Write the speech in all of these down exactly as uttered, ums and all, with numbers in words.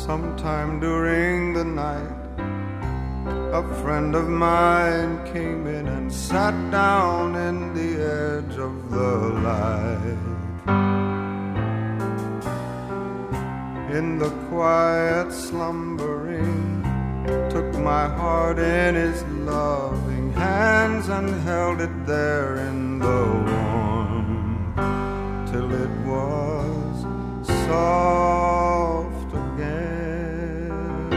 Sometime during the night, a friend of mine came in and sat down in the edge of the light. In the quiet slumbering, took my heart in his loving hands and held it there in the warm, till it was soft again.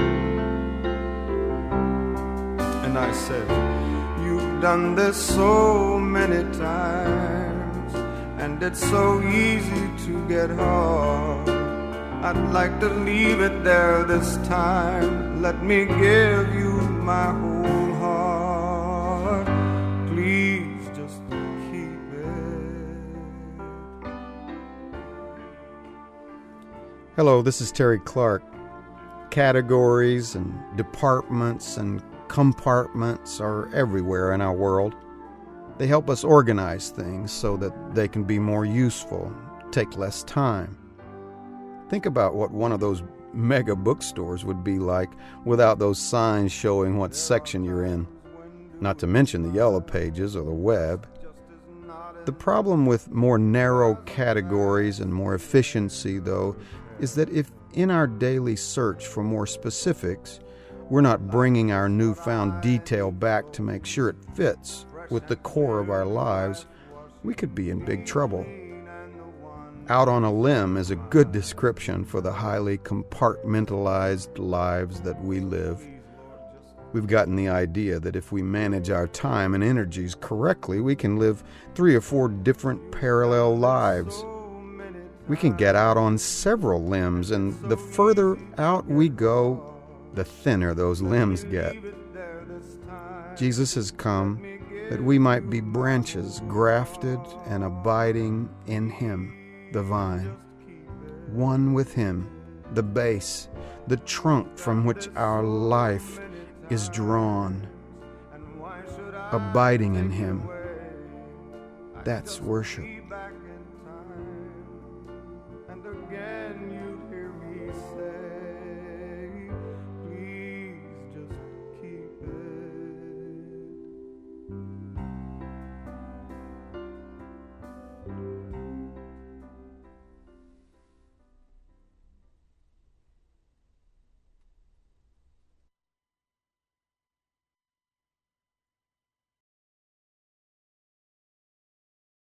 And I said, you've done this so many times, and it's so easy to get hard. I'd like to leave it there this time. Let me give you my whole heart. Please just keep it. Hello, this is Terry Clark. Categories and departments and compartments are everywhere in our world. They help us organize things so that they can be more useful, take less time. Think about what one of those mega bookstores would be like without those signs showing what section you're in, not to mention the yellow pages or the web. The problem with more narrow categories and more efficiency, though, is that if in our daily search for more specifics, we're not bringing our newfound detail back to make sure it fits with the core of our lives, we could be in big trouble. Out on a limb is a good description for the highly compartmentalized lives that we live. We've gotten the idea that if we manage our time and energies correctly, we can live three or four different parallel lives. We can get out on several limbs, and the further out we go, the thinner those limbs get. Jesus has come that we might be branches grafted and abiding in Him, the vine, one with Him, the base, the trunk from which our life is drawn, abiding in Him. That's worship.